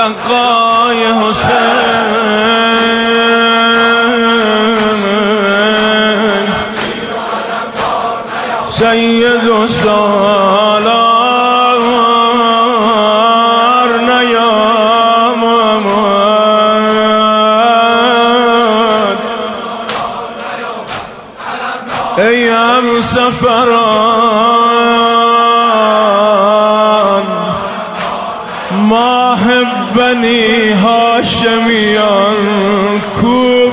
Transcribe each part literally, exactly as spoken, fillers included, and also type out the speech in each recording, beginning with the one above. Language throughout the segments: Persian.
تلقای حسین سید و سالار نیامد ای همسفران ماه بنی هاشمیان کو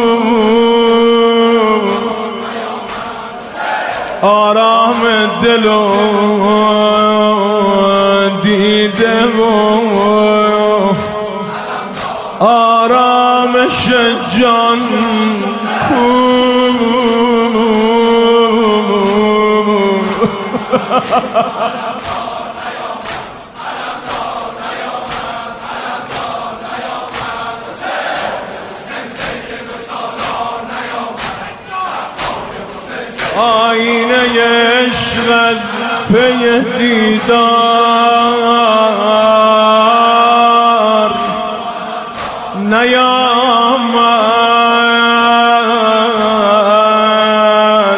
آرام دل و دیده و آرامش جان کو آینه عشق از پی دیدار نیامد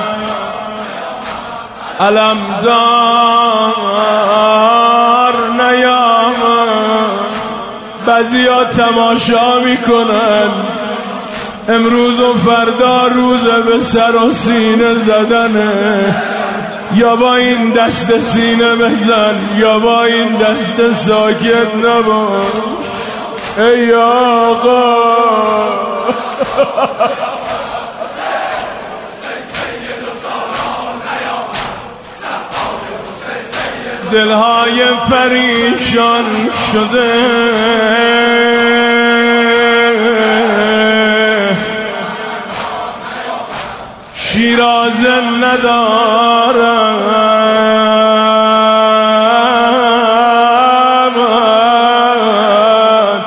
علمدار نیامد بعضیا تماشا میکنن امروز و فردا روز به سر و سینه زدنه یا با این دست سینه بزن یا با این دست ساکت نباش ای آقا دلهای پریشان شده شیرازه ندارم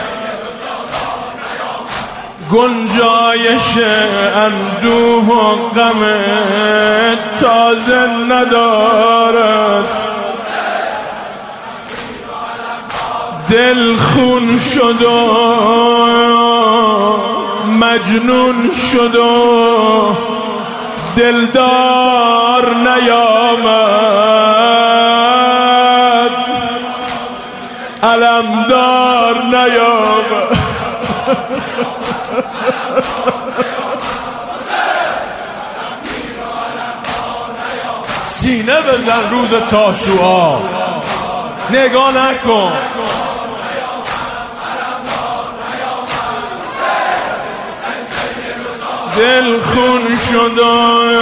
گنجایش اندوه و غم تازه ندارد دل خون شد و مجنون شد و دلدار نیامد علمدار نیامد سینه بزن روز تاسوعا نگاه نکن دل خون شد و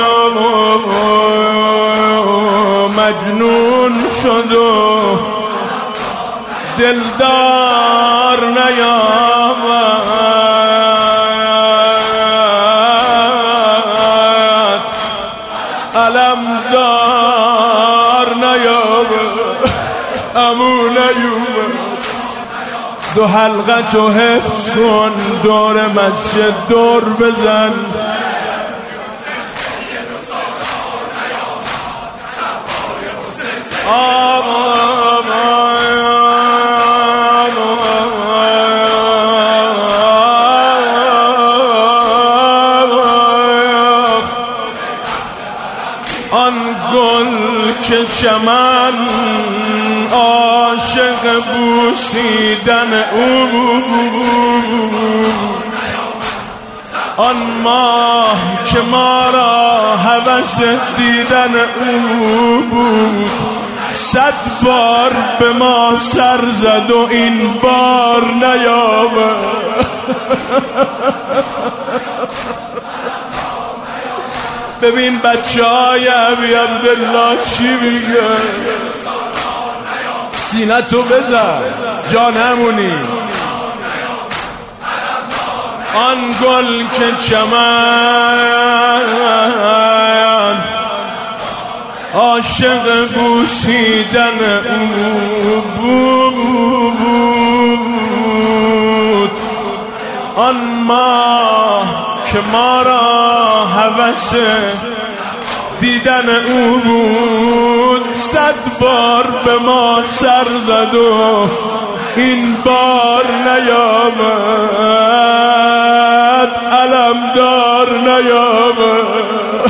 مجنون شد و دلدار نیامد علمدار نیامد امو نیامد دو حلقت و حفظ کن دور مسجد دور بزن آن گل که چمن عاشق بوسیدن او آن ماه که ما را هوس دیدن او بود صد بار به ما سر زد و این بار نیامد ببین بچه های ابی عبدالله چی میگن سینتو بزن جا نمونی آن گل که چمن عاشق بوسیدن او بود آن ماه که ما را هوس دیدن او بود صد بار به ما سر زد و این بار نیامد، علمدار نیامد.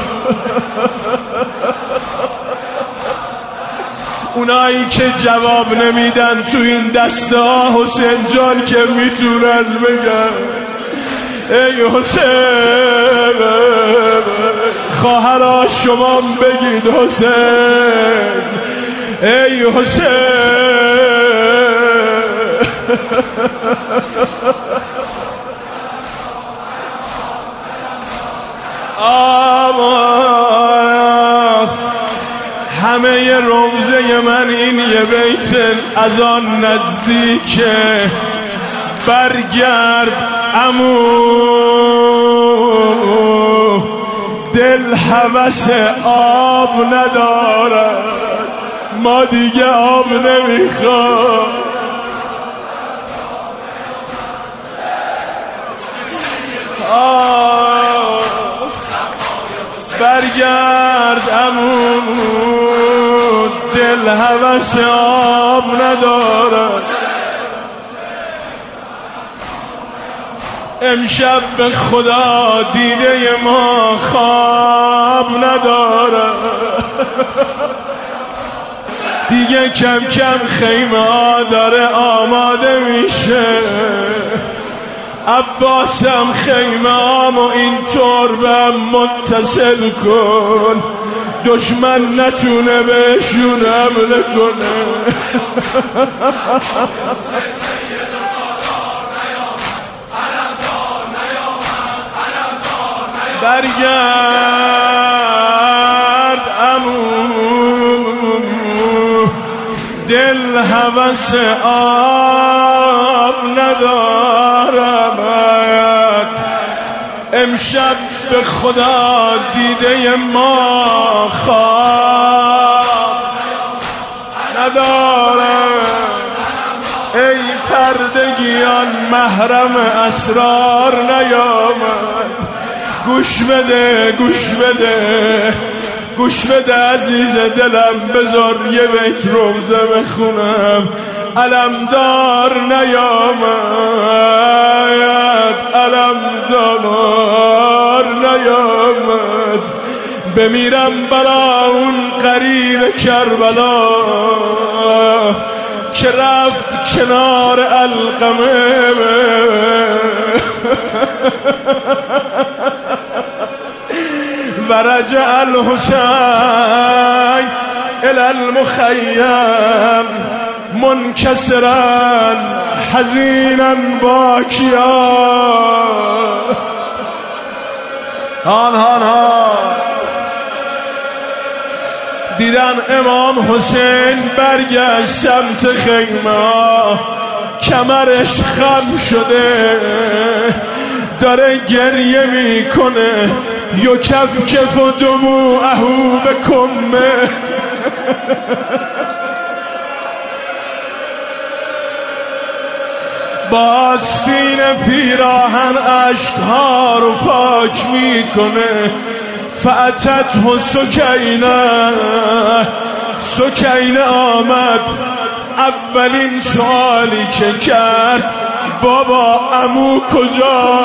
اونایی که جواب نمیدن تو این دسته ها حسین جان که میتونن بگن ای حسین، خواهرها شما بگید حسین، ای حسین. آما همه روزه من این یه بیت از آن نزدیکه، برگرد عمو، دل هوس آب ندارد، ما دیگه آب نمیخواد. برگرد عمو، دل هوس آب ندارد. امشب به خدا دیده ما خواب ندارد، دیگه کم کم خیمه ها داره آماده میشه. عباسم خیمه هامو اینطور به متصل کن، دشمن نتونه بهشون حمله کنه. برگرد عمو، دل هوس آب ندارم. امشب به خدا دیده ما خواب ندارم. ای پردگیان محرم اسرار نیامد، گوش بده گوش بده گوش بده عزیز دلم، بذار یه بیت روزه بخونم. علمدار نیامد، علمدار نیامد، بمیرم برا اون قریب کربلا که رفت کنار علقمه. ورجع الحسین الى المخیم منکسرا حزینا باکیا. هان هان هان دیدن امام حسین برگشت سمت خیمه، کمرش خم شده داره گریه میکنه. یو کف کف و دموعهو بکمه. با آستین پیراهن عشقها رو پاک میکنه. فأتته سکینه، سکینه آمد. اولین سوالی که کرد بابا عمو کجا؟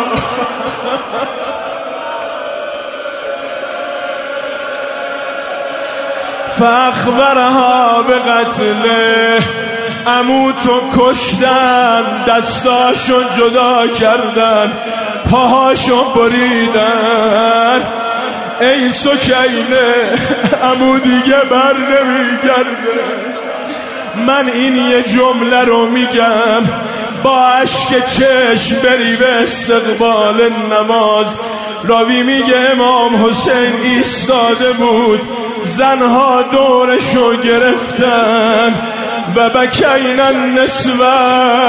فاخبرها به قتله، عمو تو کشتن، دستاشو جدا کردن، پاهاشو بریدن. ای سکینه عمو دیگه بر نمیگرده. من این یه جمله رو میگم، با عشق چشم بری به استقبال نماز. راوی میگه امام حسین ایستاده بود، زنها دورشو گرفتن و بکین النسوه،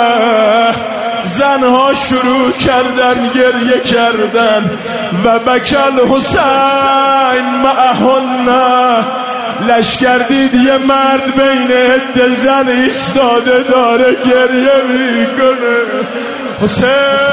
زنها شروع کردن گریه کردن. و بکل حسین معهن، لشکر دید یه مرد بین عده زن ایستاده داره گریه میکنه. حسین